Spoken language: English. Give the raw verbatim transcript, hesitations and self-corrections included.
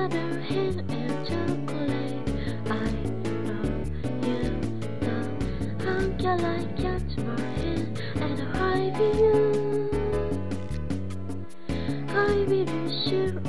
another hint and chocolate. I love you now. I'm just like catch my hand and I be you. I will be sure